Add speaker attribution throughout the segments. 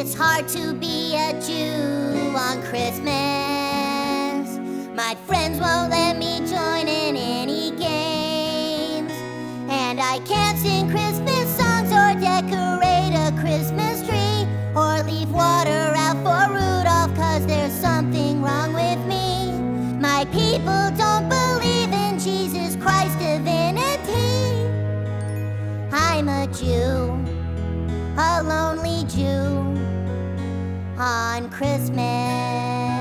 Speaker 1: It's hard to be a Jew on Christmas. My friends won't let me join in any games, and I can't sing Christmas songs or decorate a Christmas tree or leave water out for Rudolph, 'cause there's something wrong with me. My people don't believe in Jesus Christ's divinity. I'm a Jew, a lonely Jew on Christmas.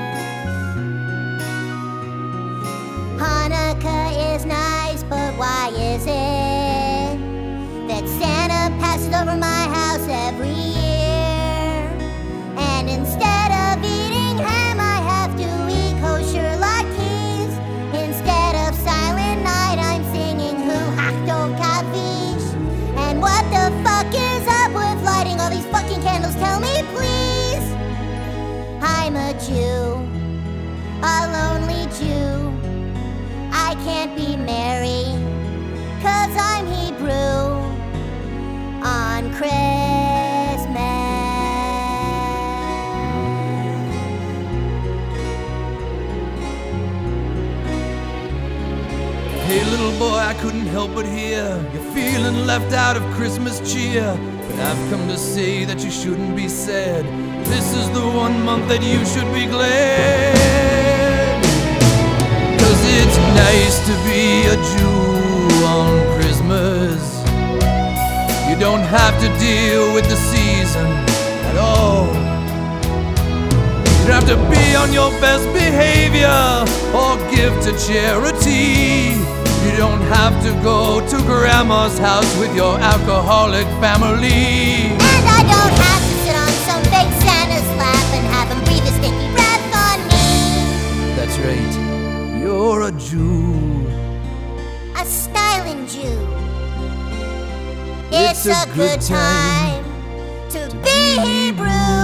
Speaker 1: Hanukkah is nice, but why is it that Santa passes over my house every year? And instead of eating ham, I have to eat kosher latkes. Instead of Silent Night, I'm singing Hu Hakdo Kavish. And what the fuck is up with lighting all these fucking candles? Tell me, please. I'm a Jew, a lonely Jew. I can't be Mary, 'cause I'm Hebrew on Christmas.
Speaker 2: Hey little boy, I couldn't help but hear you're feeling left out of Christmas cheer. But I've come to say that you shouldn't be sad. This is the one month that you should be glad. 'Cause it's nice to be a Jew on Christmas. You don't have to deal with the season at all. You don't have to be on your best behavior or give to charity. You don't have to go to grandma's house with your alcoholic family.
Speaker 1: And I don't have to sit on some fake Santa's lap and have him breathe his sticky breath on me.
Speaker 2: That's right, you're a Jew.
Speaker 1: A styling Jew. It's a good time to be Hebrew.